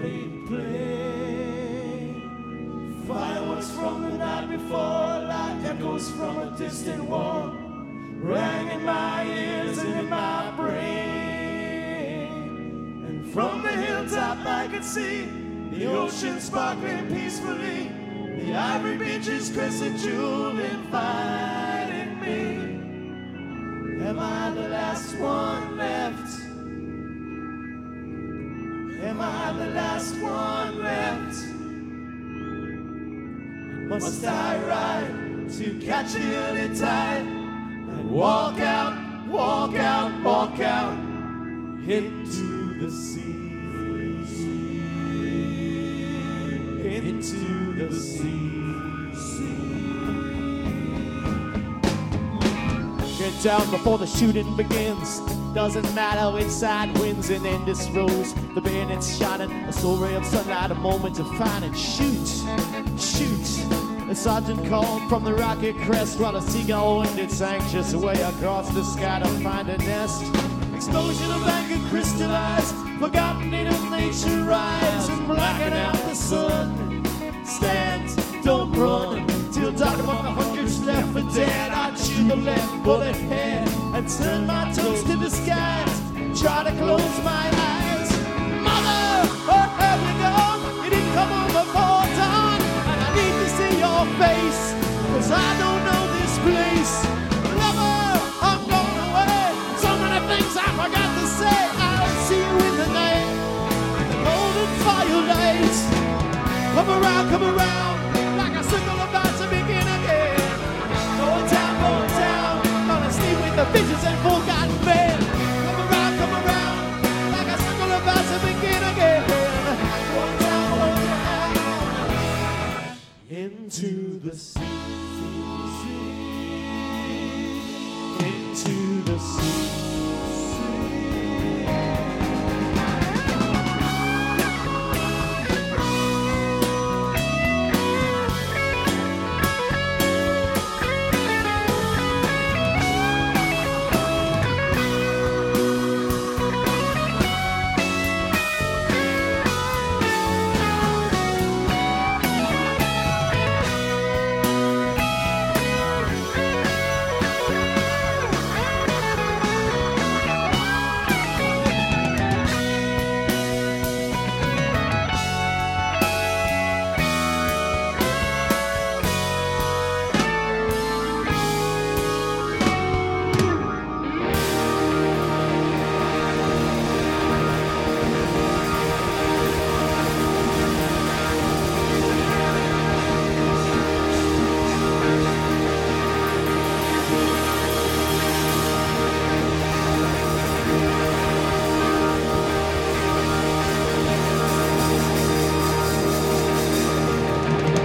party play. Fireworks from the night before, like echoes from a distant war, rang in my ears and in my brain. And from the hilltop I could see the ocean sparkling peacefully, the ivory beaches crescent jewel inviting me. Am I the last one left? Am I the last one left? Must I ride to catch the early tide and walk out, walk out, walk out into the sea? Into the sea. Get down before the shooting begins. Doesn't matter which side wins, and in this rose, the bayonets shining, a sole ray of sunlight, a moment to find and shoot, shoot. A sergeant called from the rocket crest while a seagull winged its anxious way across the sky to find a nest. Explosion of anger crystallized, forgotten native nature rise and blacking out the sun. Stand, don't run, till dark among the hundreds left for dead. I chew the left bullet head and turn my toes to the skies, try to close my eyes. Mother, where have you gone? You didn't come home before dawn, and I need to see your face, cause I don't know this place. Lover, I'm going away, so many things I forgot to say. I'll see you in the night, the golden firelight. Come around, like a signal about to begin again. Going down, gonna sleep with the visions and forgotten men. Come around, like a signal about to begin again. Going down, into the sea, into the sea.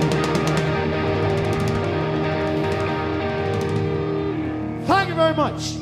Very much.